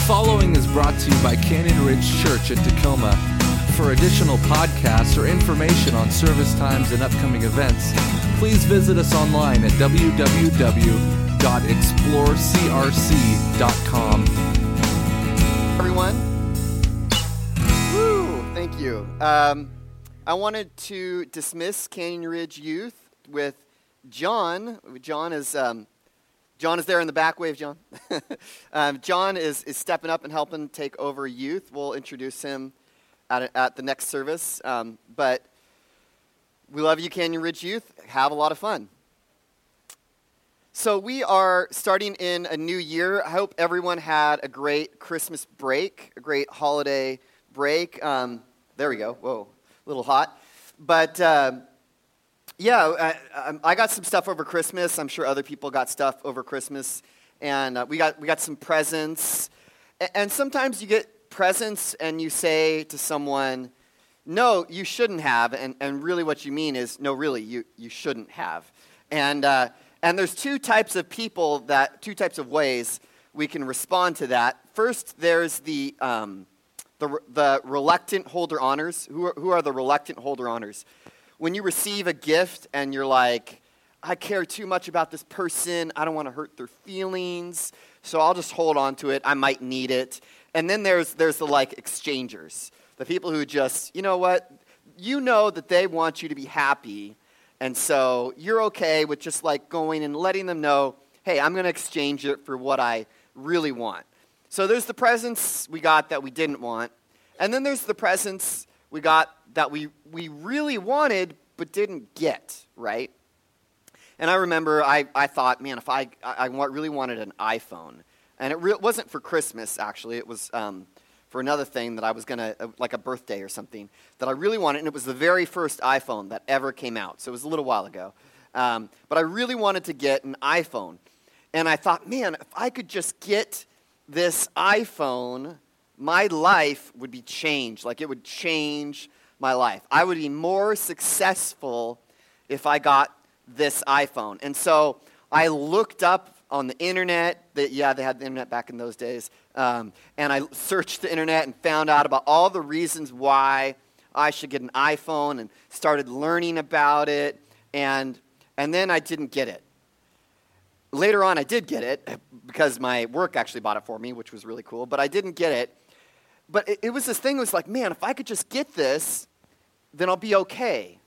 following is brought to you by Canyon Ridge Church in Tacoma. For additional podcasts or information on service times and upcoming events, please visit us online at www.explorecrc.com. Everyone. Woo, thank you. I wanted to dismiss Canyon Ridge Youth with John. John is there in the back. Wave, John. John is stepping up and helping take over youth. We'll introduce him at the next service. But we love you, Canyon Ridge Youth. Have a lot of fun. So we are starting in a new year. I hope everyone had a great Christmas break, a great holiday break. There we go. Whoa, a little hot. But I got some stuff over Christmas. I'm sure other people got stuff over Christmas. And we got some presents. And sometimes you get presents and you say to someone, no, you shouldn't have. And really what you mean is, no, really, you shouldn't have. And there's two types of ways we can respond to that. First, there's the reluctant holder-honors. Who are the reluctant holder-honors? When you receive a gift and you're like, I care too much about this person. I don't want to hurt their feelings, so I'll just hold on to it. I might need it. And then there's the exchangers, the people who just, you know what? You know that they want you to be happy, and so you're okay with just going and letting them know, hey, I'm going to exchange it for what I really want. So there's the presents we got that we didn't want, and then there's the presents we got that we really wanted but didn't get, right? And I remember I thought, man, if I really wanted an iPhone, and it wasn't for Christmas, actually. It was for another thing that I was going to, like a birthday or something, that I really wanted, and it was the very first iPhone that ever came out, so it was a little while ago. But I really wanted to get an iPhone, and I thought, man, if I could just get this iPhone, my life would be changed. It would change my life. I would be more successful if I got this iPhone. And so I looked up on the internet, they had the internet back in those days, and I searched the internet and found out about all the reasons why I should get an iPhone and started learning about it, and then I didn't get it. Later on, I did get it because my work actually bought it for me, which was really cool, but I didn't get it. But it was this thing, it was like, man, if I could just get this, then I'll be okay.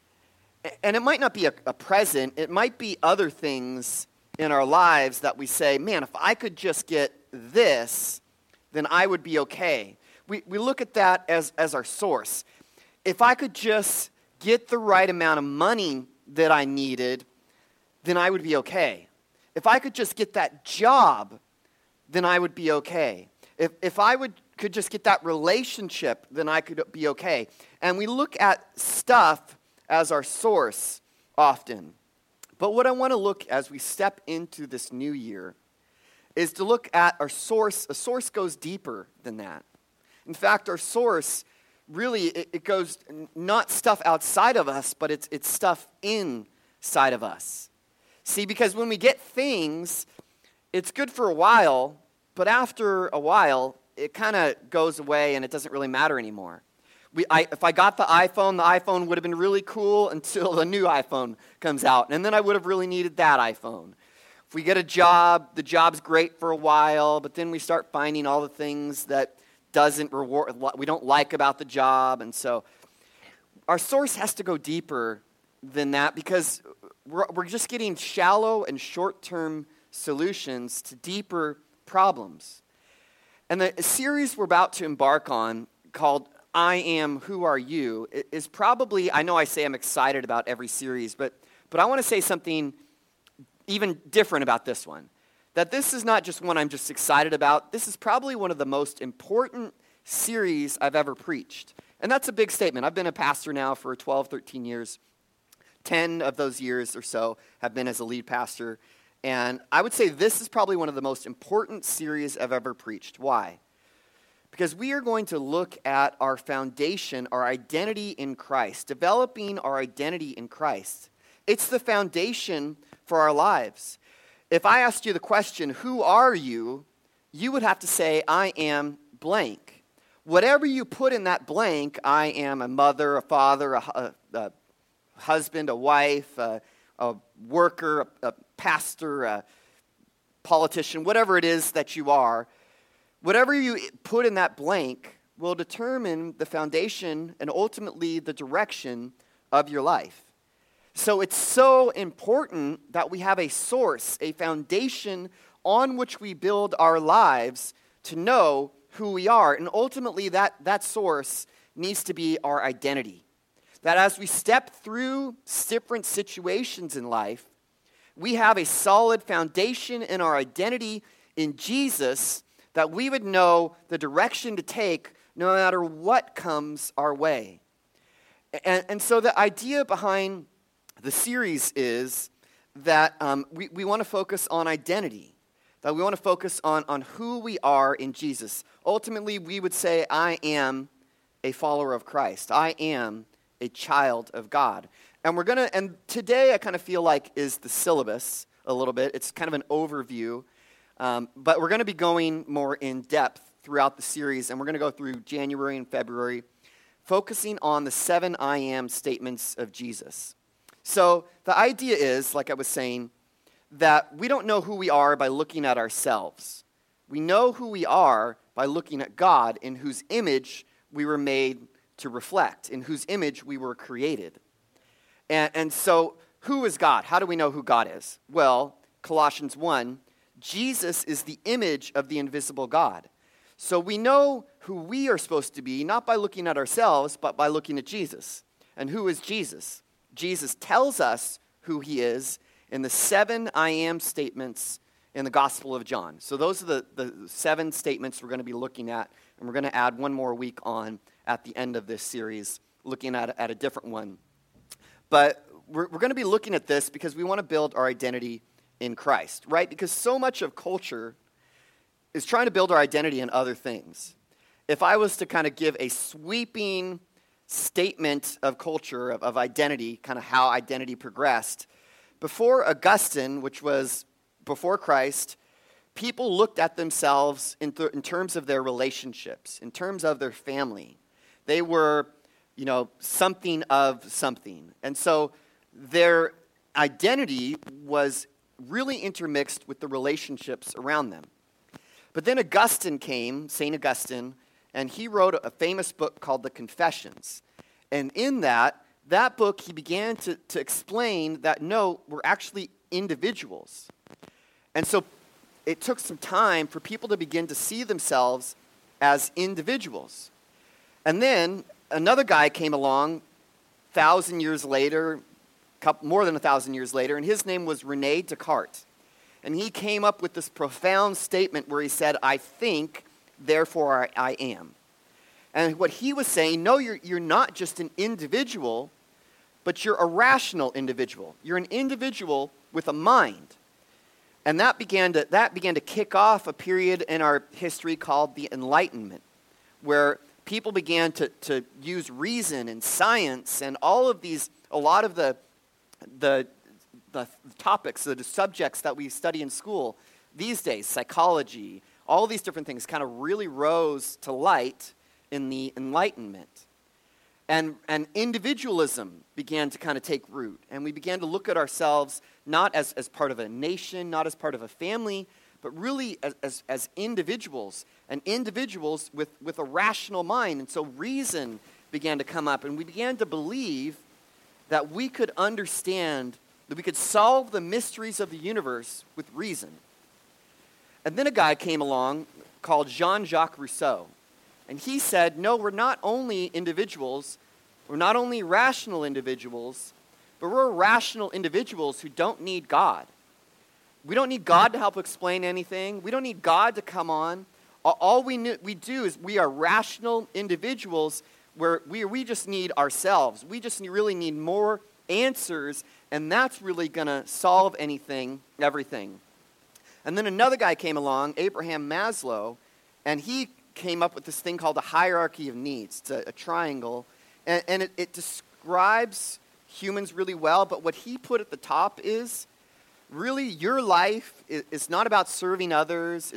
And it might not be a present. It might be other things in our lives that we say, man, if I could just get this, then I would be okay. We look at that as our source. If I could just get the right amount of money that I needed, then I would be okay. If I could just get that job, then I would be okay. If I could just get that relationship, then I could be okay. And we look at stuff as our source often. But what I want to look as we step into this new year is to look at our source. A source goes deeper than that. In fact, our source really, it goes not stuff outside of us, but it's stuff inside of us. See, because when we get things, it's good for a while, but after a while, it kind of goes away and it doesn't really matter anymore. If I got the iPhone would have been really cool until the new iPhone comes out, and then I would have really needed that iPhone. If we get a job, the job's great for a while, but then we start finding all the things that we don't like about the job, and so our source has to go deeper than that because we're just getting shallow and short-term solutions to deeper problems. And the series we're about to embark on, called I Am, Who Are You, is probably, I know I say I'm excited about every series, but I want to say something even different about this one. That this is not just one I'm just excited about. This is probably one of the most important series I've ever preached. And that's a big statement. I've been a pastor now for 12, 13 years. 10 of those years or so have been as a lead pastor. And I would say this is probably one of the most important series I've ever preached. Why? Because we are going to look at our foundation, our identity in Christ, developing our identity in Christ. It's the foundation for our lives. If I asked you the question, who are you? you would have to say, I am blank. Whatever you put in that blank, I am a mother, a father, a husband, a wife, a worker, a pastor, a politician, whatever it is that you are, whatever you put in that blank will determine the foundation and ultimately the direction of your life. So it's so important that we have a source, a foundation on which we build our lives to know who we are. And ultimately that source needs to be our identity. That as we step through different situations in life, we have a solid foundation in our identity in Jesus, that we would know the direction to take no matter what comes our way. And so the idea behind the series is that we want to focus on identity, that we want to focus on who we are in Jesus. Ultimately, we would say, I am a follower of Christ. I am a child of God. And today I kind of feel like is the syllabus a little bit. It's kind of an overview, but we're going to be going more in depth throughout the series, and we're going to go through January and February, focusing on the 7 I am statements of Jesus. So the idea is, like I was saying, that we don't know who we are by looking at ourselves. We know who we are by looking at God, in whose image we were made to reflect, in whose image we were created. And so, who is God? How do we know who God is? Well, Colossians 1, Jesus is the image of the invisible God. So we know who we are supposed to be, not by looking at ourselves, but by looking at Jesus. And who is Jesus? Jesus tells us who he is in the 7 I am statements in the Gospel of John. So those are the 7 statements we're going to be looking at, and we're going to add one more week on at the end of this series, looking at a different one. But we're going to be looking at this because we want to build our identity in Christ, right? Because so much of culture is trying to build our identity in other things. If I was to kind of give a sweeping statement of culture, of identity, kind of how identity progressed, before Augustine, which was before Christ, people looked at themselves in terms of their relationships, in terms of their family. They were, something of something. And so their identity was really intermixed with the relationships around them. But then Augustine came, St. Augustine, and he wrote a famous book called The Confessions. And in that book, he began to explain that, no, we're actually individuals. And so it took some time for people to begin to see themselves as individuals. And then another guy came along 1,000 years later, more than 1,000 years later, and his name was René Descartes. And he came up with this profound statement where he said, I think, therefore I am. And what he was saying, no, you're not just an individual, but you're a rational individual. You're an individual with a mind. And that began to kick off a period in our history called the Enlightenment, where people began to use reason and science and all of these, a lot of the topics, the subjects that we study in school these days, psychology, all these different things kind of really rose to light in the Enlightenment. And individualism began to kind of take root. And we began to look at ourselves not as part of a nation, not as part of a family, but really as individuals, and individuals with a rational mind. And so reason began to come up, and we began to believe that we could understand, that we could solve the mysteries of the universe with reason. And then a guy came along called Jean-Jacques Rousseau. And he said, no, we're not only individuals, we're not only rational individuals, but we're rational individuals who don't need God. We don't need God to help explain anything. We don't need God to come on. All we do is we are rational individuals where we just need ourselves. We just really need more answers, and that's really going to solve everything. And then another guy came along, Abraham Maslow, and he came up with this thing called the hierarchy of needs. It's a triangle, and it describes humans really well, but what he put at the top is really your life is not about serving others.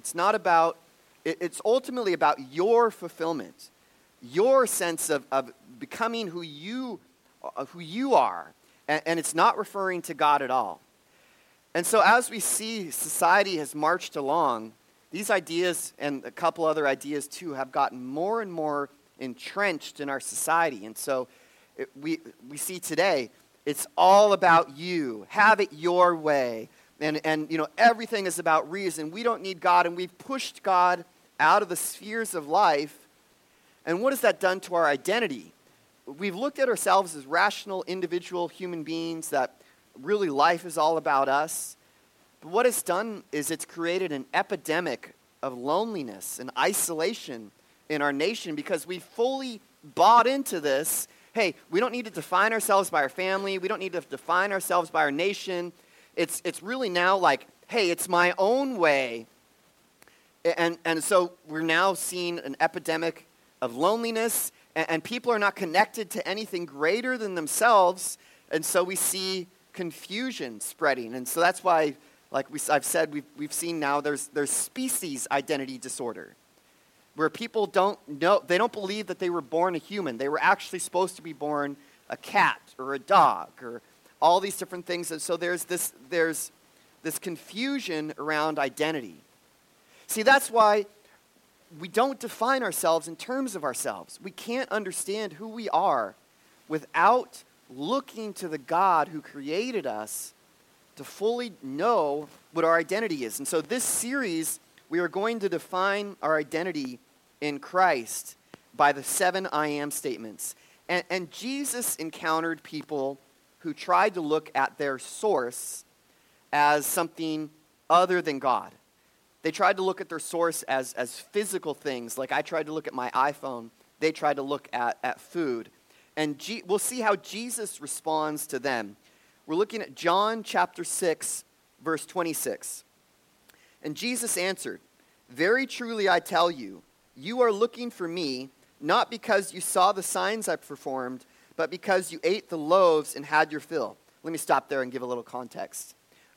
It's ultimately about your fulfillment, your sense of becoming who you are. And it's not referring to God at all. And so as we see society has marched along, these ideas and a couple other ideas too have gotten more and more entrenched in our society. And so we see today, it's all about you. Have it your way. And everything is about reason. We don't need God, and we've pushed God out of the spheres of life. And what has that done to our identity? We've looked at ourselves as rational, individual human beings, that really life is all about us. But what it's done is it's created an epidemic of loneliness and isolation in our nation, because we fully bought into this. Hey, we don't need to define ourselves by our family. We don't need to define ourselves by our nation. It's really now like, hey, it's my own way. And so we're now seeing an epidemic of loneliness, and people are not connected to anything greater than themselves. And so we see confusion spreading. And so that's why, like I've said, we've seen now there's species identity disorder, where people don't believe that they were born a human. They were actually supposed to be born a cat or a dog or all these different things. And so there's this confusion around identity. See, that's why we don't define ourselves in terms of ourselves. We can't understand who we are without looking to the God who created us to fully know what our identity is. And so this series, we are going to define our identity in Christ by the 7 I am statements. And Jesus encountered people who tried to look at their source as something other than God. They tried to look at their source as physical things. Like I tried to look at my iPhone. They tried to look at food. And we'll see how Jesus responds to them. We're looking at John chapter 6, verse 26. And Jesus answered, "Very truly I tell you, you are looking for me, not because you saw the signs I performed, but because you ate the loaves and had your fill." Let me stop there and give a little context.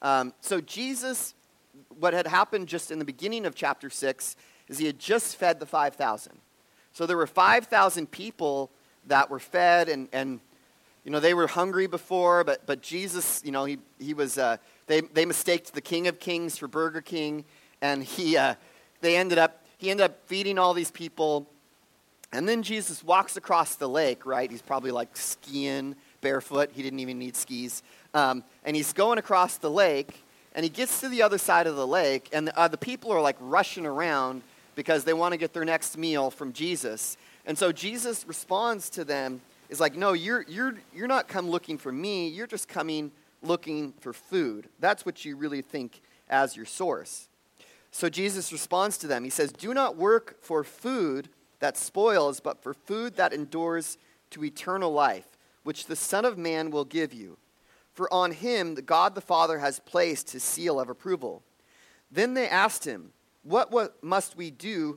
So Jesus, what had happened just in the beginning of chapter 6 is he had just fed the 5,000. So there were 5,000 people that were fed, and they were hungry before, but Jesus, he was, they mistaked the King of Kings for Burger King, and he ended up feeding all these people. And then Jesus walks across the lake, right? He's probably like skiing barefoot. He didn't even need skis. And he's going across the lake, and he gets to the other side of the lake, and the people are like rushing around because they want to get their next meal from Jesus. And so Jesus responds to them, is like, no, you're not come looking for me. You're just coming looking for food. That's what you really think as your source. So Jesus responds to them. He says, "Do not work for food that spoils, but for food that endures to eternal life, which the Son of Man will give you. For on him God the Father has placed his seal of approval." Then they asked him, What must we do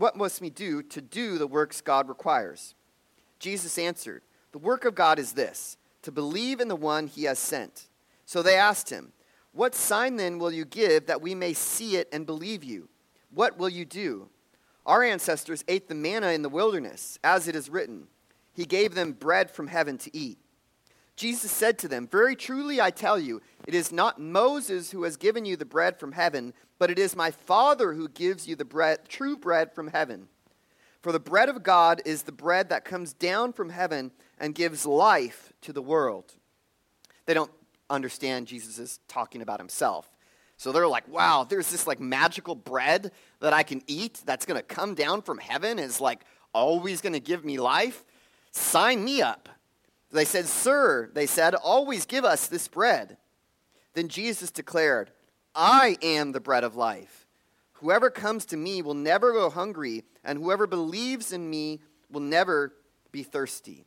to do the works God requires?" Jesus answered, "The work of God is this, to believe in the one he has sent." So they asked him, "What sign then will you give that we may see it and believe you? What will you do? Our ancestors ate the manna in the wilderness, as it is written, he gave them bread from heaven to eat." Jesus said to them, "Very truly I tell you, it is not Moses who has given you the bread from heaven, but it is my Father who gives you the true bread from heaven. For the bread of God is the bread that comes down from heaven and gives life to the world." They don't understand Jesus is talking about himself. So they're like, wow, there's this like magical bread that I can eat that's going to come down from heaven, is like always going to give me life? Sign me up. They said, "Sir," they said, "always give us this bread." Then Jesus declared, "I am the bread of life. Whoever comes to me will never go hungry, and whoever believes in me will never be thirsty."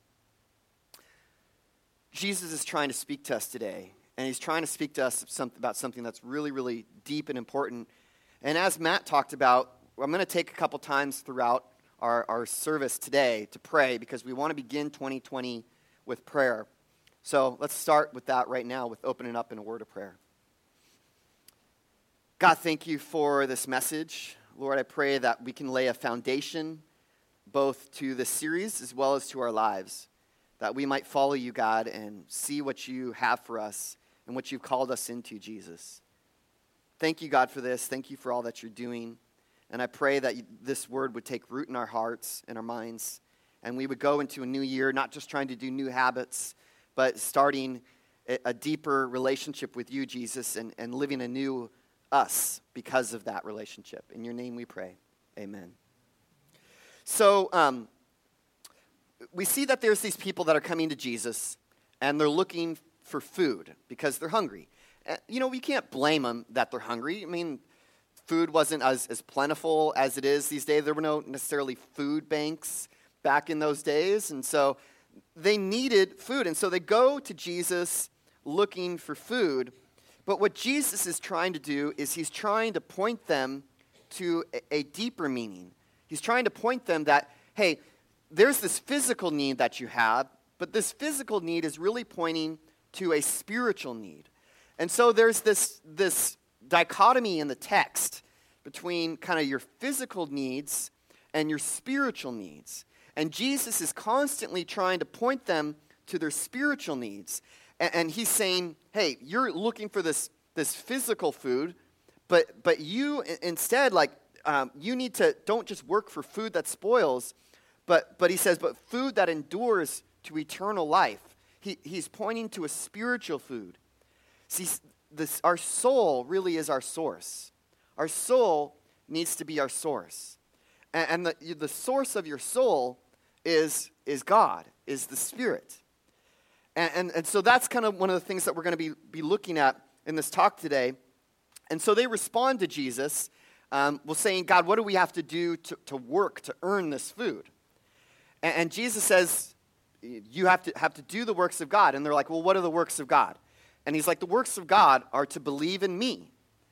Jesus is trying to speak to us today, and he's trying to speak to us about something that's really, really deep and important. And as Matt talked about, I'm going to take a couple times throughout our service today to pray, because we want to begin 2020 with prayer. So let's start with that right now, with opening up in a word of prayer. God, thank you for this message. Lord, I pray that we can lay a foundation both to this series as well as to our lives, that we might follow you, God, and see what you have for us and what you've called us into, Jesus. Thank you, God, for this. Thank you for all that you're doing. And I pray that this word would take root in our hearts and our minds, and we would go into a new year not just trying to do new habits, but starting a deeper relationship with you, Jesus, and living a new us because of that relationship. In your name we pray. Amen. So we see that there's these people that are coming to Jesus, and they're looking for food because they're hungry. We can't blame them that they're hungry. I mean, food wasn't as plentiful as it is these days. There were no necessarily food banks back in those days, and so they needed food. And so they go to Jesus looking for food. But what Jesus is trying to do is he's trying to point them to a deeper meaning. He's trying to point them that, hey, there's this physical need that you have, but this physical need is really pointing to a spiritual need. And so there's this dichotomy in the text between kind of your physical needs and your spiritual needs. And Jesus is constantly trying to point them to their spiritual needs. And he's saying, hey, you're looking for this physical food, but you instead, you need to, don't just work for food that spoils, but he says, but food that endures to eternal life. He's pointing to a spiritual food. See, our soul really is our source. Our soul needs to be our source. And the source of your soul is God, is the Spirit. And so that's kind of one of the things that we're going to be looking at in this talk today. And so they respond to Jesus, saying, God, what do we have to do to work, to earn this food? And Jesus says, you have to do the works of God. And they're like, well, what are the works of God? And he's like, the works of God are to believe in me.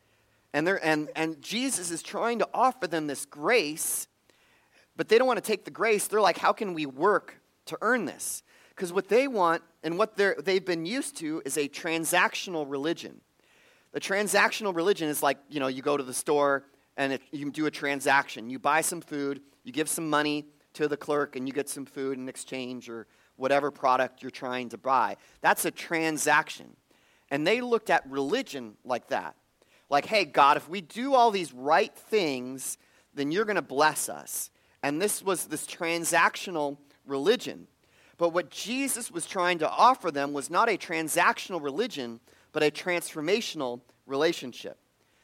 And Jesus is trying to offer them this grace, but they don't want to take the grace. They're like, how can we work to earn this? Because what they want and what they've been used to is a transactional religion. The transactional religion is like, you go to the store and you do a transaction. You buy some food, you give some money to the clerk, and you get some food in exchange or whatever product you're trying to buy. That's a transaction. And they looked at religion like that. Like, hey, God, if we do all these right things, then you're going to bless us. And this was this transactional religion. But what Jesus was trying to offer them was not a transactional religion, but a transformational relationship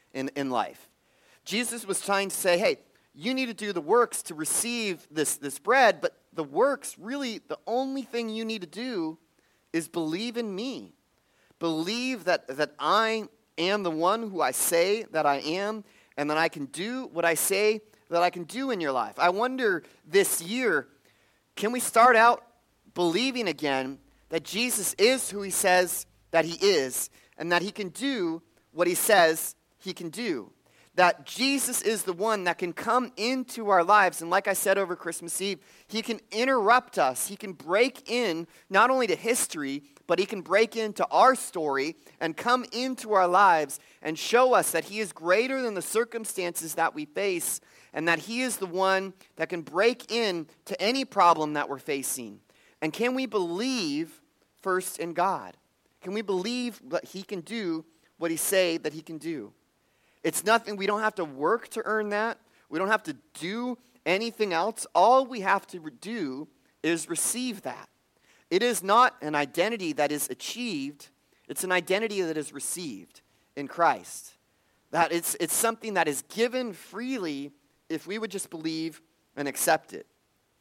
in life. Jesus was trying to say, hey, you need to do the works to receive this bread, but the works, really, the only thing you need to do is believe in me. Believe that I am the one who I say that I am, and that I can do what I say that I can do in your life. I wonder this year, can we start out believing again that Jesus is who he says that he is, and that he can do what he says he can do. That Jesus is the one that can come into our lives, and like I said over Christmas Eve, he can interrupt us. He can break in not only to history, but he can break into our story and come into our lives and show us that he is greater than the circumstances that we face, and that he is the one that can break in to any problem that we're facing. And can we believe first in God? Can we believe that he can do what he say that he can do? It's nothing, we don't have to work to earn that. We don't have to do anything else. All we have to do is receive that. It is not an identity that is achieved. It's an identity that is received in Christ. That it's something that is given freely if we would just believe and accept it.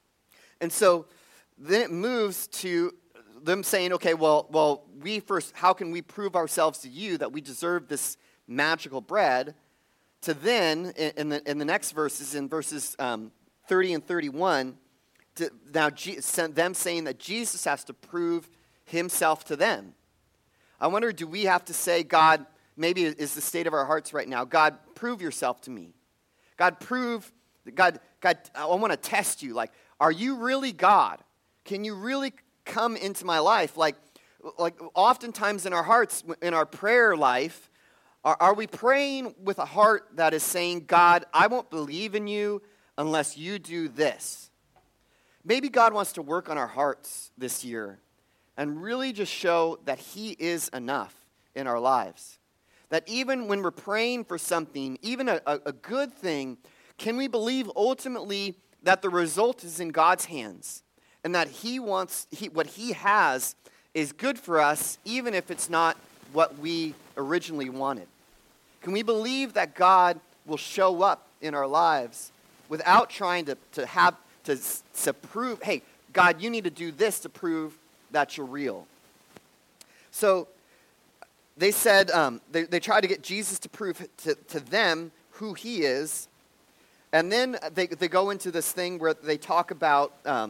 And so then it moves to them saying, okay, well, we first, how can we prove ourselves to you that we deserve this magical bread? To then, in the next verses, in verses 30 and 31, them saying that Jesus has to prove himself to them. I wonder, do we have to say, God, maybe is the state of our hearts right now, God, prove yourself to me. God, I want to test you. Like, are you really God? Can you really come into my life? Like oftentimes in our hearts, in our prayer life, Are we praying with a heart that is saying, God, I won't believe in you unless you do this? Maybe God wants to work on our hearts this year and really just show that he is enough in our lives. That even when we're praying for something, even a good thing, can we believe ultimately that the result is in God's hands and that what he has is good for us, even if it's not what we originally wanted? Can we believe that God will show up in our lives without trying to prove, hey, God, you need to do this to prove that you're real? So they said, they tried to get Jesus to prove to them who he is. And then they go into this thing where they talk about the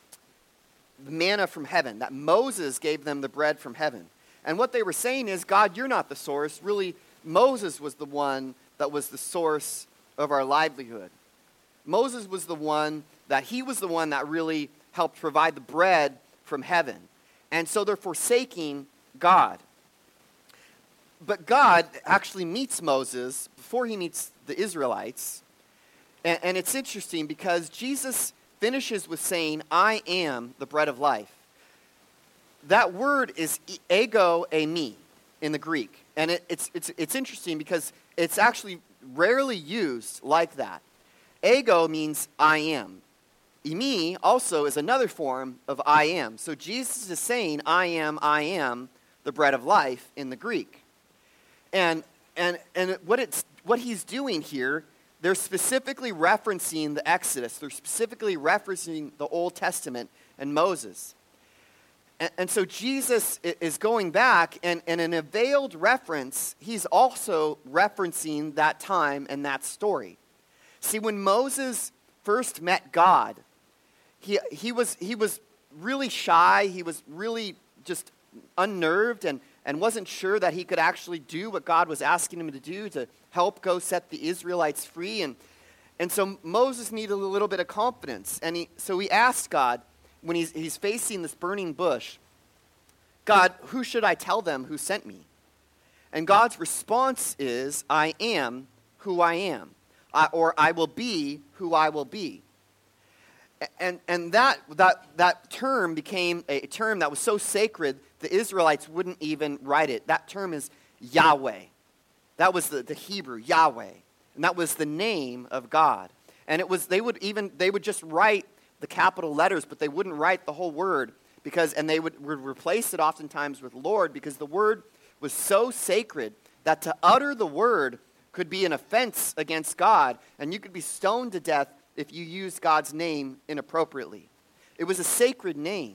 manna from heaven, that Moses gave them the bread from heaven. And what they were saying is, God, you're not the source. Really, Moses was the one that was the source of our livelihood. Moses was the one that really helped provide the bread from heaven. And so they're forsaking God. But God actually meets Moses before he meets the Israelites. And it's interesting because Jesus finishes with saying, I am the bread of life. That word is ego eimi in the Greek. And it's interesting because it's actually rarely used like that. Ego means I am. Eimi also is another form of I am. So Jesus is saying, I am the bread of life in the Greek. And what he's doing here, they're specifically referencing the Exodus. They're specifically referencing the Old Testament and Moses. And so Jesus is going back, and in a veiled reference, he's also referencing that time and that story. See, when Moses first met God, he was really shy. He was really just unnerved and wasn't sure that he could actually do what God was asking him to do to help go set the Israelites free. And so Moses needed a little bit of confidence. And so he asked God, when he's facing this burning bush, God, who should I tell them who sent me? And God's response is, I am who I am, or I will be who I will be. And that term became a term that was so sacred, the Israelites wouldn't even write it. That term is Yahweh. That was the Hebrew, Yahweh. And that was the name of God. And they would just write the capital letters, but they wouldn't write the whole word, and they would replace it oftentimes with Lord, because the word was so sacred that to utter the word could be an offense against God, and you could be stoned to death if you used God's name inappropriately. It was a sacred name.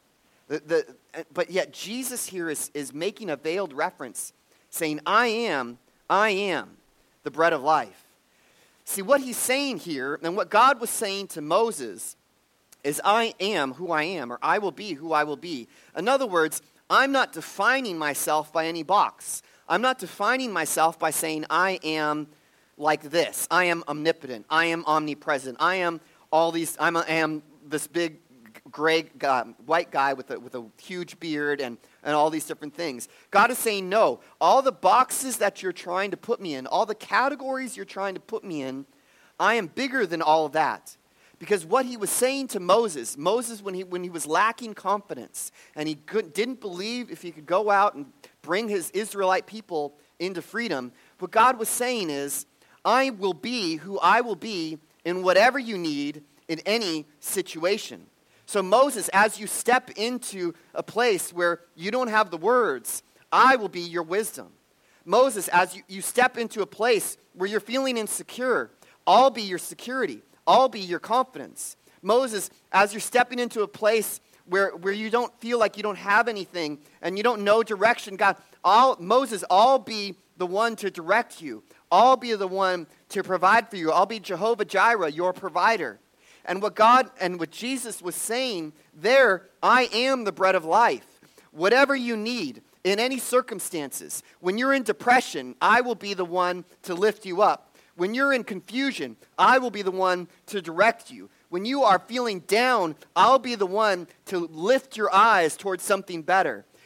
But yet Jesus here is making a veiled reference, saying, I am the bread of life. See, what he's saying here, and what God was saying to Moses, is I am who I am, or I will be who I will be. In other words, I'm not defining myself by any box. I'm not defining myself by saying I am like this. I am omnipotent. I am omnipresent. I am all these. I am this big gray white guy with a huge beard and all these different things. God is saying, no, all the boxes that you're trying to put me in, all the categories you're trying to put me in, I am bigger than all of that. Because what he was saying to Moses, when he was lacking confidence and he didn't believe if he could go out and bring his Israelite people into freedom, what God was saying is, I will be who I will be in whatever you need in any situation. So Moses, as you step into a place where you don't have the words, I will be your wisdom. Moses, as you step into a place where you're feeling insecure, I'll be your security. I'll be your confidence. Moses, as you're stepping into a place where you don't feel like you don't have anything and you don't know direction, God, I'll be the one to direct you. I'll be the one to provide for you. I'll be Jehovah Jireh, your provider. And what Jesus was saying there, I am the bread of life. Whatever you need in any circumstances, when you're in depression, I will be the one to lift you up. When you're in confusion, I will be the one to direct you. When you are feeling down, I'll be the one to lift your eyes towards something better.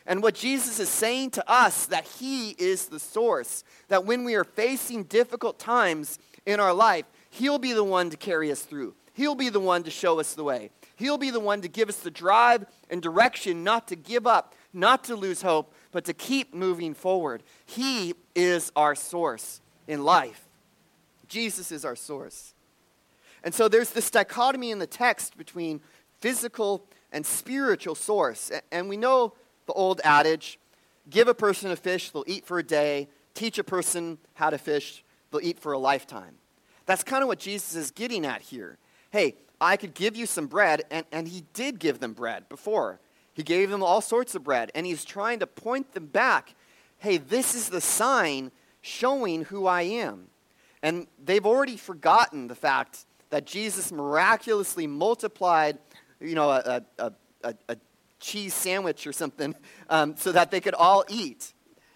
And what Jesus is saying to us, that he is the source, that when we are facing difficult times in our life, he'll be the one to carry us through. He'll be the one to show us the way. He'll be the one to give us the drive and direction not to give up, not to lose hope, but to keep moving forward. He is our source in life. Jesus is our source. And so there's this dichotomy in the text between physical and spiritual source. And we know the old adage, give a person a fish, they'll eat for a day. Teach a person how to fish, they'll eat for a lifetime. That's kind of what Jesus is getting at here. Hey, I could give you some bread, and he did give them bread before. He gave them all sorts of bread, and he's trying to point them back. Hey, this is the sign showing who I am. And they've already forgotten the fact that Jesus miraculously multiplied, a cheese sandwich or something, so that they could all eat.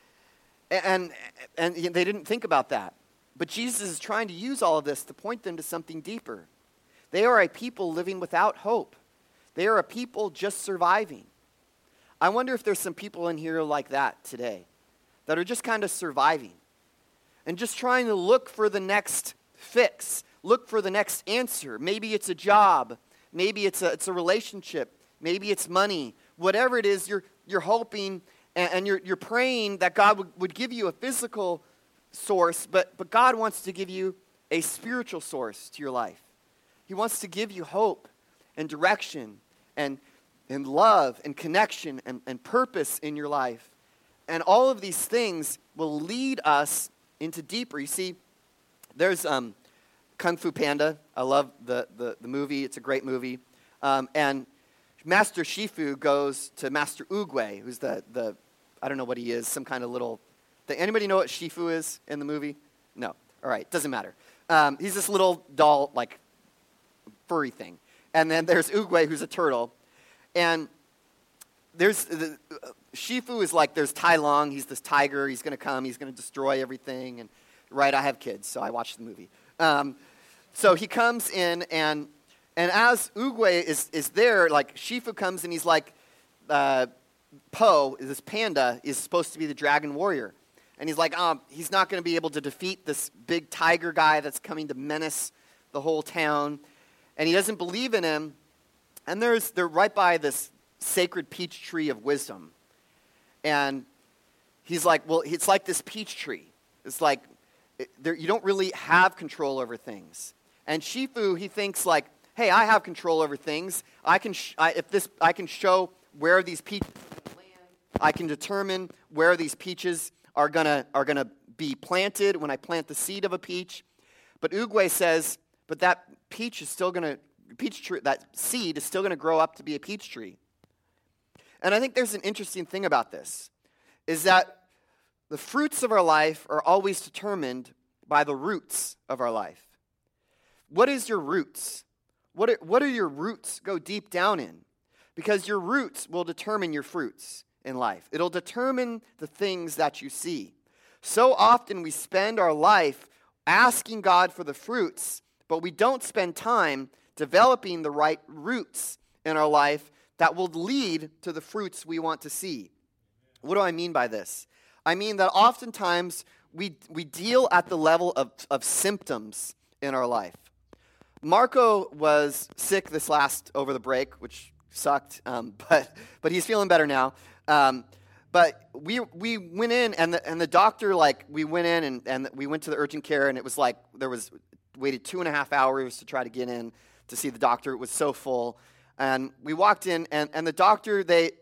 And they didn't think about that. But Jesus is trying to use all of this to point them to something deeper. They are a people living without hope. They are a people just surviving. I wonder if there's some people in here like that today, that are just kind of surviving and just trying to look for the next fix, look for the next answer. Maybe it's a job. Maybe it's a relationship. Maybe it's money. Whatever it is, you're hoping and you're praying that God would give you a physical source, but God wants to give you a spiritual source to your life. He wants to give you hope and direction and love and connection and purpose in your life. And all of these things will lead us into deeper. You see, there's Kung Fu Panda. I love the movie. It's a great movie. And Master Shifu goes to Master Oogway, who's the I don't know what he is, some kind of little thing. Anybody know what Shifu is in the movie? No. All right, doesn't matter. He's this little doll, like, furry thing. And then there's Oogway, who's a turtle. And there's Shifu is like, there's Tai Lung. He's this tiger. He's going to come. He's going to destroy everything. And right, I have kids, so I watched the movie. So he comes in, and as Oogway is there, like, Shifu comes and he's like, Po, this panda, is supposed to be the dragon warrior. And he's like, he's not going to be able to defeat this big tiger guy that's coming to menace the whole town. And he doesn't believe in him. And they're right by this sacred peach tree of wisdom. And he's like, well, it's like this peach tree. It's like, you don't really have control over things. And Shifu, he thinks like, hey, I have control over things. I can show where these peaches land. I can determine where these peaches are gonna be planted when I plant the seed of a peach. But Oogway says, but that peach is still gonna that seed is still gonna grow up to be a peach tree. And I think there's an interesting thing about this, is that the fruits of our life are always determined by the roots of our life. What is your roots? What are your roots go deep down in? Because your roots will determine your fruits in life. It'll determine the things that you see. So often we spend our life asking God for the fruits, but we don't spend time developing the right roots in our life that will lead to the fruits we want to see. What do I mean by this? I mean that oftentimes we deal at the level of symptoms in our life. Marco was sick over the break, which sucked, but he's feeling better now. But we went in, and the doctor, like, we went in and we went to the urgent care, and it was like waited 2.5 hours to try to get in to see the doctor. It was so full. And we walked in, and the doctor, they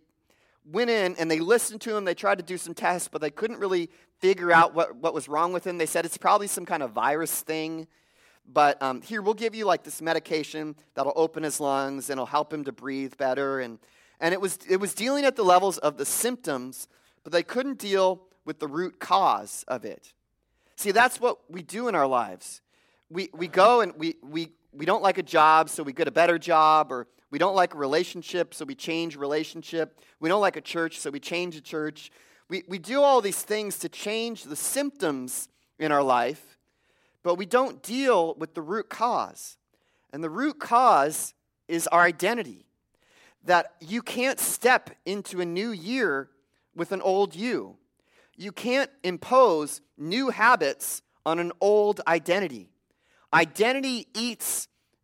went in, and they listened to him. They tried to do some tests, but they couldn't really figure out what was wrong with him. They said it's probably some kind of virus thing. But here, we'll give you like this medication that'll open his lungs and it'll help him to breathe better. And it was dealing at the levels of the symptoms, but they couldn't deal with the root cause of it. See, that's what we do in our lives. We go and we don't like a job, so we get a better job, or we don't like a relationship, so we change relationship. We don't like a church, so we change a church. We do all these things to change the symptoms in our life, but we don't deal with the root cause. And the root cause is our identity. that you can't step into a new year with an old you. You can't impose new habits on an old identity. Identity eats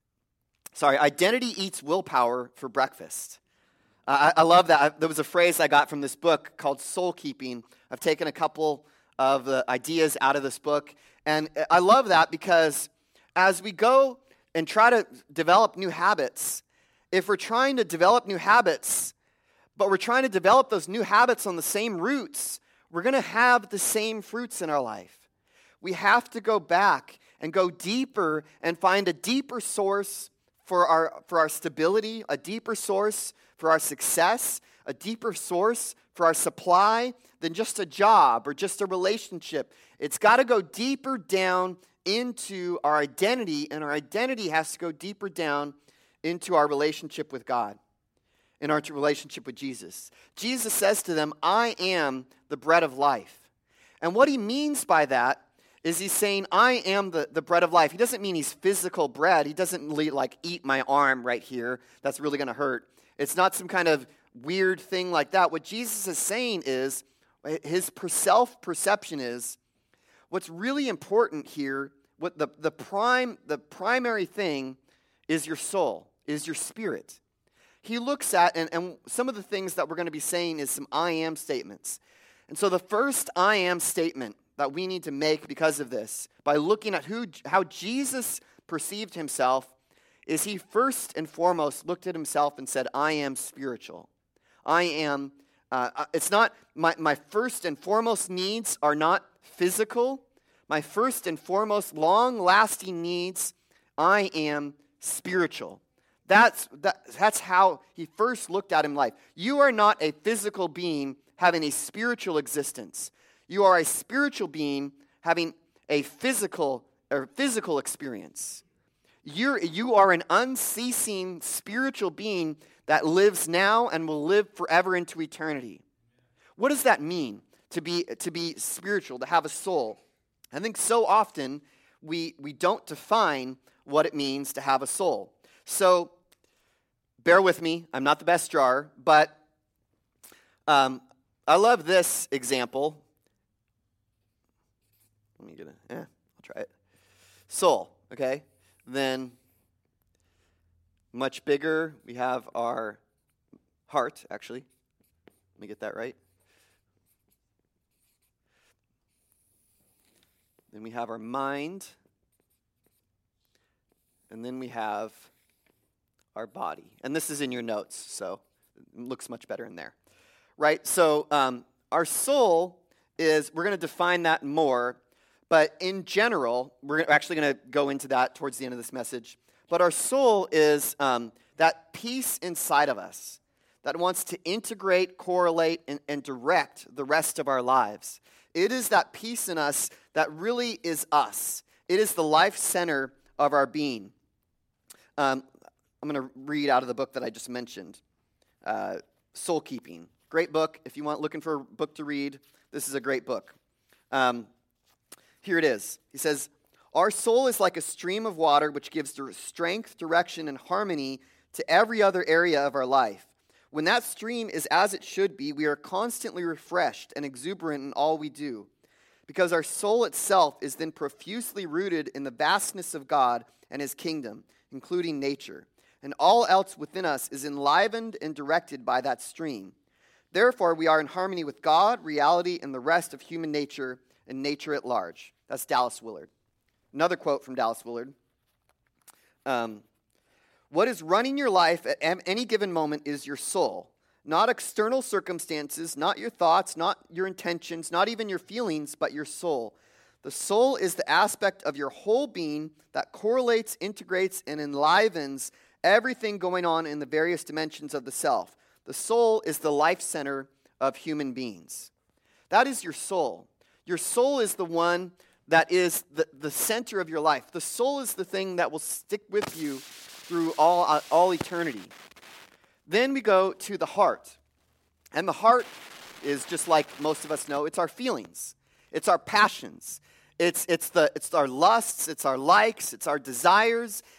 willpower for breakfast. I love that. There was a phrase I got from this book called Soul Keeping. I've taken a couple of the ideas out of this book. And I love that because as we go and try to develop new habits, if we're trying to develop new habits, but we're trying to develop those new habits on the same roots, we're going to have the same fruits in our life. We have to go back and go deeper and find a deeper source for our stability, a deeper source for our success, a deeper source for our supply than just a job or just a relationship. It's got to go deeper down into our identity, and our identity has to go deeper down into our relationship with God, in our relationship with Jesus. Jesus says to them, I am the bread of life. And what he means by that is he's saying, I am the bread of life. He doesn't mean he's physical bread. He doesn't like eat my arm right here. That's really going to hurt. It's not some kind of weird thing like that. What Jesus is saying is, his self-perception is, what's really important here, what the primary thing is your soul, is your spirit. He looks at, and some of the things that we're going to be saying is some I am statements. And so the first I am statement that we need to make because of this, by looking at how Jesus perceived himself, is he first and foremost looked at himself and said, I am spiritual. I am, it's not, my first and foremost needs are not physical. My first and foremost long-lasting needs, I am spiritual. That's how he first looked at him life. You are not a physical being having a spiritual existence. You are a spiritual being having a physical experience. You are an unceasing spiritual being that lives now and will live forever into eternity. What does that mean to be spiritual, to have a soul? I think so often we don't define what it means to have a soul. So bear with me. I'm not the best drawer, but I love this example. Let me I'll try it. Soul, okay? Then much bigger, we have our heart, actually. Let me get that right. Then we have our mind. And then we have our body. And this is in your notes, so it looks much better in there. Right? So our soul is, we're going to define that more, but in general, we're actually going to go into that towards the end of this message. But our soul is that piece inside of us that wants to integrate, correlate, and direct the rest of our lives. It is that piece in us that really is us. It is the life center of our being. I'm going to read out of the book that I just mentioned, Soul Keeping. Great book. If you want looking for a book to read, this is a great book. Here it is. He says, our soul is like a stream of water which gives strength, direction, and harmony to every other area of our life. When that stream is as it should be, we are constantly refreshed and exuberant in all we do, because our soul itself is then profusely rooted in the vastness of God and his kingdom, including nature, and all else within us is enlivened and directed by that stream. Therefore, we are in harmony with God, reality, and the rest of human nature and nature at large. That's Dallas Willard. Another quote from Dallas Willard. What is running your life at any given moment is your soul, not external circumstances, not your thoughts, not your intentions, not even your feelings, but your soul. The soul is the aspect of your whole being that correlates, integrates, and enlivens everything going on in the various dimensions of the self. The soul is the life center of human beings. That is your soul. Your soul is the one that is the center of your life. The soul is the thing that will stick with you through all eternity. Then we go to the heart. And the heart is, just like most of us know, it's our feelings. It's our passions. It's our lusts, it's our likes, it's our desires.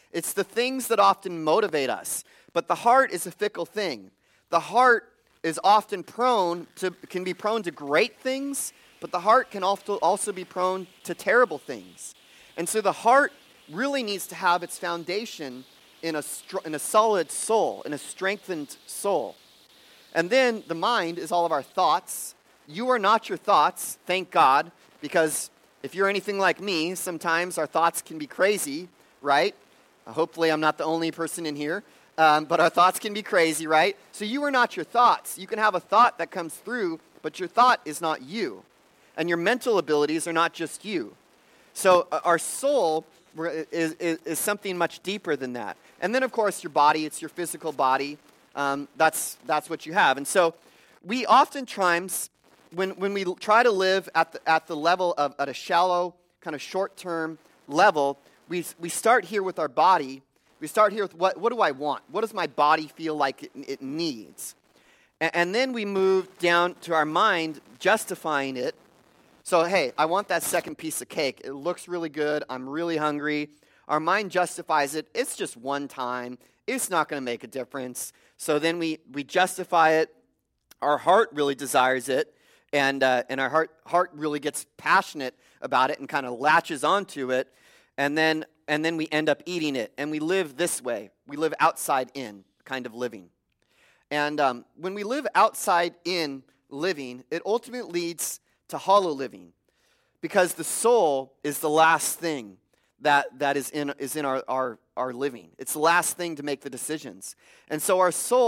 It's the things that often motivate us. But the heart is a fickle thing. The heart is often can be prone to great things, but the heart can also be prone to terrible things. And so the heart really needs to have its foundation in a solid soul, in a strengthened soul. And then the mind is all of our thoughts. You are not your thoughts, thank God, because if you're anything like me, sometimes our thoughts can be crazy, right? Hopefully I'm not the only person in here, but our thoughts can be crazy, right? So you are not your thoughts. You can have a thought that comes through, but your thought is not you. And your mental abilities are not just you. So our soul is something much deeper than that. And then, of course, your body, it's your physical body. That's what you have. And so we oftentimes, when we try to live at the level at a shallow, kind of short-term level, we start here with our body. We start here with what do I want? What does my body feel like it needs? And then we move down to our mind, justifying it. So, hey, I want that second piece of cake. It looks really good. I'm really hungry. Our mind justifies it. It's just one time. It's not going to make a difference. So then we justify it. Our heart really desires it. And our heart really gets passionate about it and kind of latches onto it. And then we end up eating it. And we live this way. We live outside in kind of living. And when we live outside in living, it ultimately leads to hollow living, because the soul is the last thing that is in our living. It's the last thing to make the decisions. And so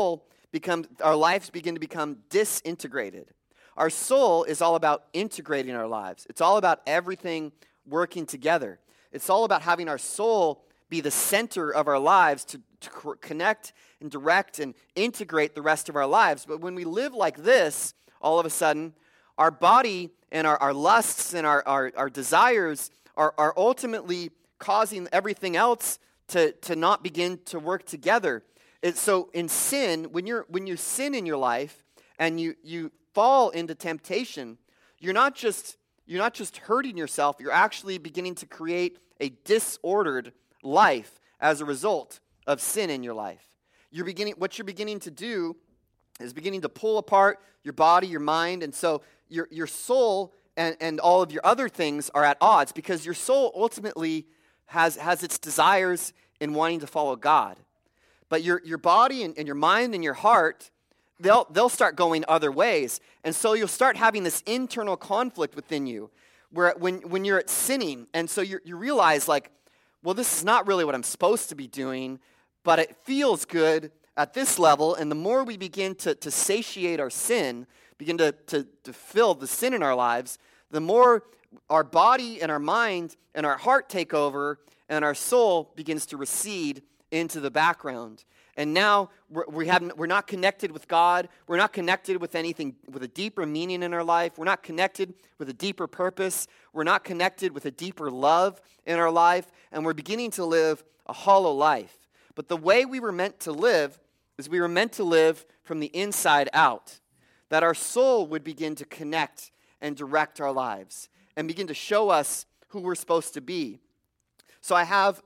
our lives begin to become disintegrated. Our soul is all about integrating our lives. It's all about everything working together. It's all about having our soul be the center of our lives to connect and direct and integrate the rest of our lives. But when we live like this, all of a sudden, our body and our lusts and our desires are ultimately causing everything else to not begin to work together. So in sin, when you sin in your life and you fall into temptation, you're not just hurting yourself, you're actually beginning to create a disordered life as a result of sin in your life. What you're beginning to do is beginning to pull apart your body, your mind, and so your soul and all of your other things are at odds, because your soul ultimately has its desires in wanting to follow God. But your body and your mind and your heart, they'll start going other ways. And so you'll start having this internal conflict within you, where when you're sinning, and so you realize, like, well, this is not really what I'm supposed to be doing, but it feels good at this level. And the more we begin to satiate our sin, begin to fill the sin in our lives, the more our body and our mind and our heart take over, and our soul begins to recede into the background. And now we're not connected with God. We're not connected with anything with a deeper meaning in our life. We're not connected with a deeper purpose. We're not connected with a deeper love in our life. And we're beginning to live a hollow life. But the way we were meant to live is we were meant to live from the inside out. That our soul would begin to connect and direct our lives and begin to show us who we're supposed to be. So I have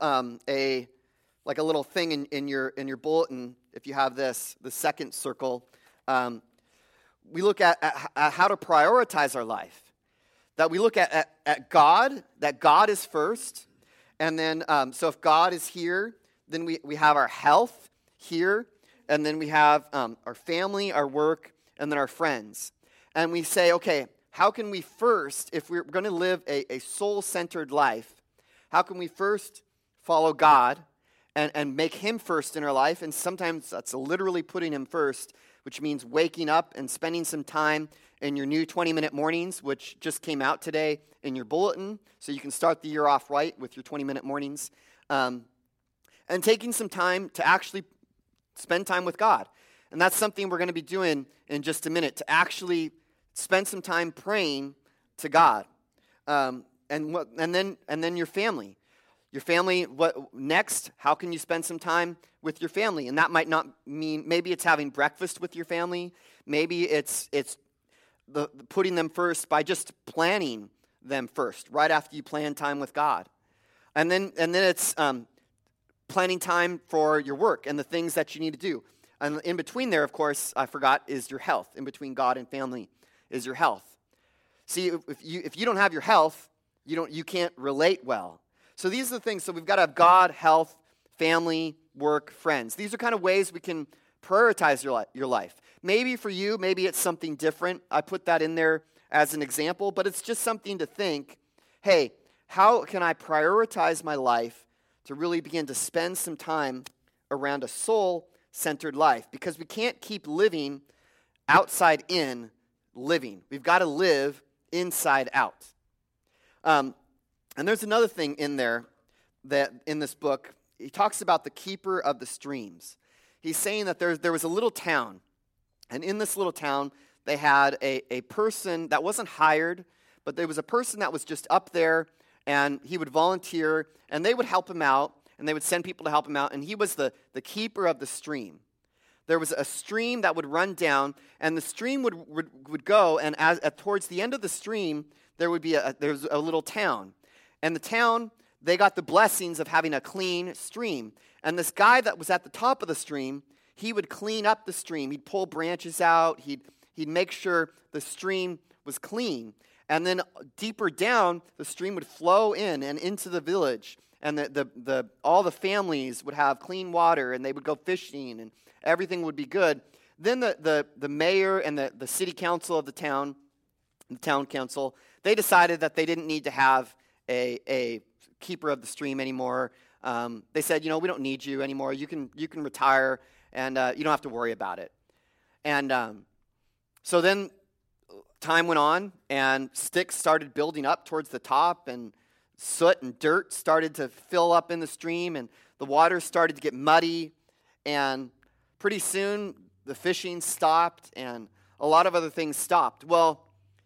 a little thing in your bulletin. If you have the second circle, we look at how to prioritize our life. That we look at God, that God is first. And then, so if God is here, then we have our health here. And then we have our family, our work, and then our friends. And we say, okay, how can we first, if we're going to live a soul-centered life, how can we first follow God and make Him first in our life? And sometimes that's literally putting Him first, which means waking up and spending some time in your new 20-minute mornings, which just came out today in your bulletin, so you can start the year off right with your 20-minute mornings. And taking some time to actually spend time with God. And that's something we're going to be doing in just a minute, to actually spend some time praying to God. And then your family. Your family, what next? How can you spend some time with your family? And that might not mean, maybe it's having breakfast with your family. Maybe it's the putting them first by just planning them first, right after you plan time with God. And then it's planning time for your work and the things that you need to do. And in between there, of course, I forgot, is your health. In between God and family is your health. See, if you don't have your health, you can't relate well. So these are the things. So we've got to have God, health, family, work, friends. These are kind of ways we can prioritize your life. Maybe for you, maybe it's something different. I put that in there as an example, but it's just something to think, hey, how can I prioritize my life to really begin to spend some time around a soul-centered life? Because we can't keep living outside in living. We've got to live inside out. And there's another thing in there that in this book, he talks about the keeper of the streams. He's saying that there was a little town, and in this little town, they had a person that wasn't hired, but there was a person that was just up there, and he would volunteer, and they would help him out, and they would send people to help him out, and he was the keeper of the stream. There was a stream that would run down, and the stream would go, and towards the end of the stream, there was a little town. And the town, they got the blessings of having a clean stream. And this guy that was at the top of the stream, he would clean up the stream. He'd pull branches out. He'd make sure the stream was clean. And then deeper down, the stream would flow in and into the village. And all the families would have clean water, and they would go fishing, and everything would be good. Then the mayor and the city council of the town council, they decided that they didn't need to have a keeper of the stream anymore. They said, we don't need you anymore. You can retire, and you don't have to worry about it. And so then time went on, and sticks started building up towards the top, and soot and dirt started to fill up in the stream, and the water started to get muddy, and pretty soon the fishing stopped, and a lot of other things stopped. Well,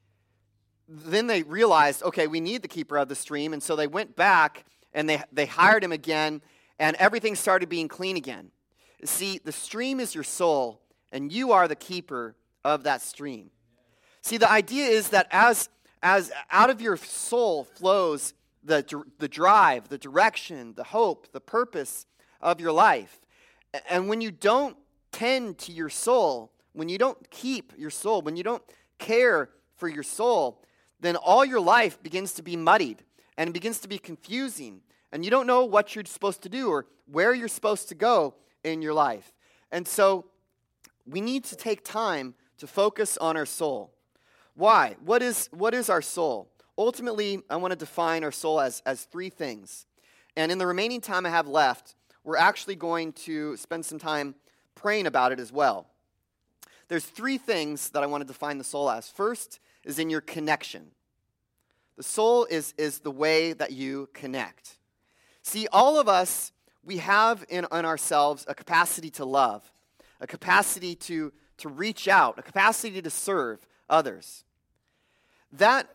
then they realized, okay, we need the keeper of the stream, and so they went back, and they hired him again, and everything started being clean again. See, the stream is your soul, and you are the keeper of that stream. See, the idea is that as out of your soul flows the drive, the direction, the hope, the purpose of your life. And when you don't tend to your soul, when you don't keep your soul, when you don't care for your soul, then all your life begins to be muddied and it begins to be confusing. And you don't know what you're supposed to do or where you're supposed to go in your life. And so we need to take time to focus on our soul. Why? What is our soul? Ultimately, I want to define our soul as three things. And in the remaining time I have left, we're actually going to spend some time praying about it as well. There's three things that I want to define the soul as. First is in your connection. The soul is the way that you connect. See, all of us, we have in ourselves a capacity to love, a capacity to reach out, a capacity to serve others. That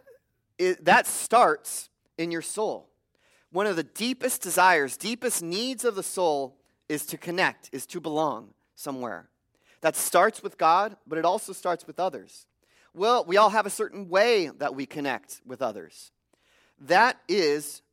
starts in your soul. One of the deepest desires, deepest needs of the soul is to connect, is to belong somewhere. That starts with God, but it also starts with others. Well, we all have a certain way that we connect with others. That is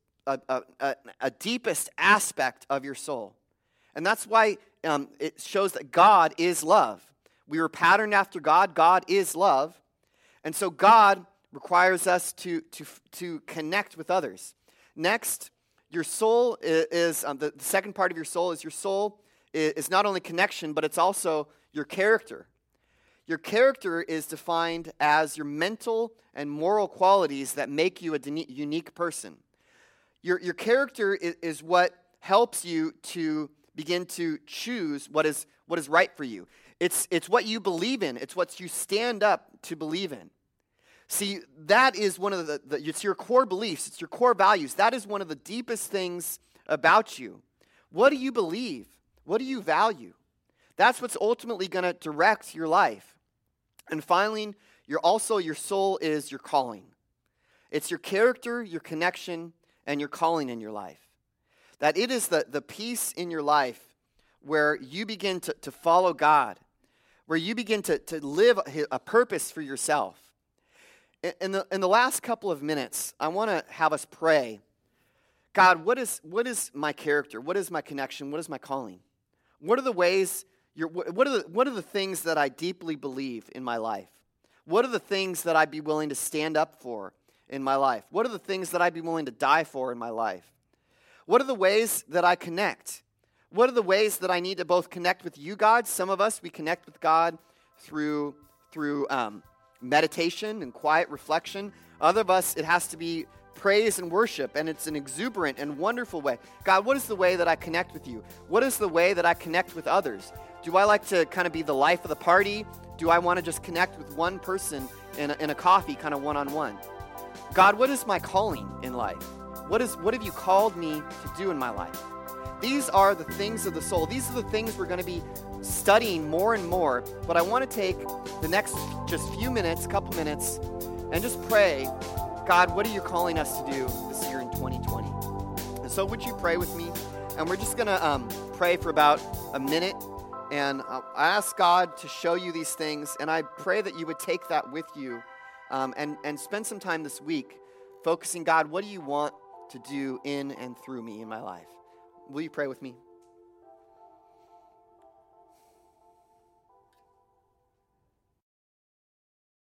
a deepest aspect of your soul. And that's why it shows that God is love. We were patterned after God. God is love. And so God requires us to connect with others. Next, your soul is the second part of your soul is not only connection, but it's also your character. Your character is defined as your mental and moral qualities that make you a unique person. Your character is what helps you to begin to choose what is right for you. It's what you believe in. It's what you stand up to believe in. See, that is one of it's your core beliefs. It's your core values. That is one of the deepest things about you. What do you believe? What do you value? That's what's ultimately going to direct your life. And finally, your soul is your calling. It's your character, your connection, and your calling in your life. That it is the piece in your life where you begin to follow God, where you begin to live a purpose for yourself. In the last couple of minutes, I want to have us pray, God, what is my character? What is my connection? What is my calling? What are the ways, what are the things that I deeply believe in my life? What are the things that I'd be willing to stand up for in my life? What are the things that I'd be willing to die for in my life? What are the ways that I connect? What are the ways that I need to both connect with you, God? Some of us, we connect with God through meditation and quiet reflection. Other of us, it has to be praise and worship, and it's an exuberant and wonderful way. God, what is the way that I connect with you? What is the way that I connect with others? Do I like to kind of be the life of the party? Do I want to just connect with one person in a coffee, kind of one-on-one? God, what is my calling in life? What have you called me to do in my life? These are the things of the soul. These are the things we're going to be studying more and more. But I want to take the next just few minutes, couple minutes, and just pray, God, what are you calling us to do this year in 2020? And so would you pray with me? And we're just going to pray for about a minute. And I ask God to show you these things. And I pray that you would take that with you and spend some time this week focusing, God, what do you want to do in and through me in my life? Will you pray with me?